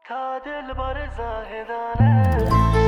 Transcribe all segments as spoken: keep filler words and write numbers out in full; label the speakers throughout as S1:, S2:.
S1: تا دل بار زاهدانه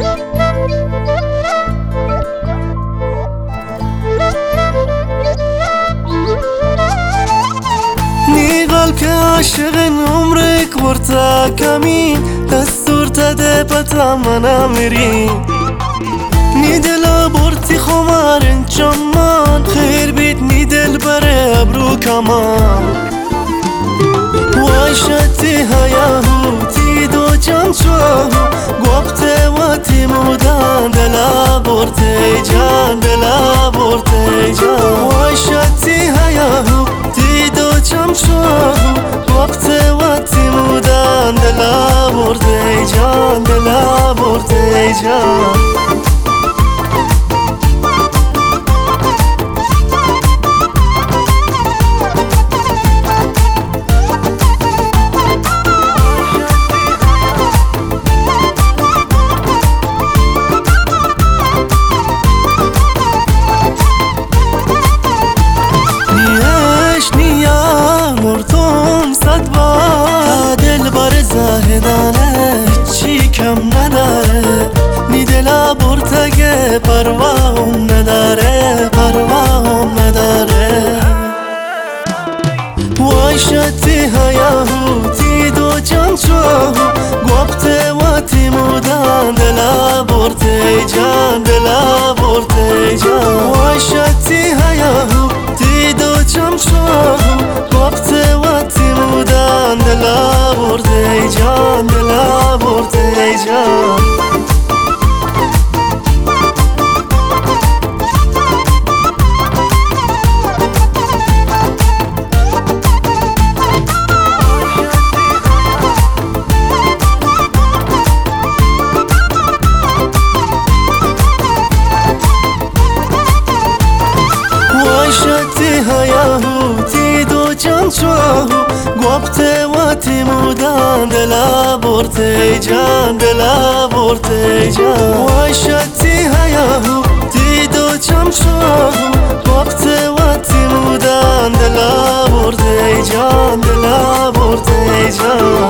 S1: نی قلب که عاشق عمرک ورتا کمین دستور تده پتا منا میری نی دلا برتی خمارن چمان خیر بیت نی دل بره ابرو کمان وای شتی هیاهو تی دو جان چاهو گفته و تی مودان دلا برته جان دلا برته جان وای شتی هیاهو تی دو جان چاهو گفته و تی مودان دلا برته جان دلا برته جان زاهدانه چی کم نداره نی دلا برتگه پرواهم نداره پرواهم نداره وای شتی هیاهو تی دو جان چاهو گفته و تی مودان دلا برته جان دلا برته جان وای شتی هیاهو تی دو جان چاهو گفته و تی مودان دلا برته جان دلا برته جان وای شتی هیاهو تی دو جان چاهو گفته و تی مودان دلا برته جان دلا برته جان وای شتی هیاهو تی دو جان چاهو گفته و تی مودان دلا برته جان دلا برته جان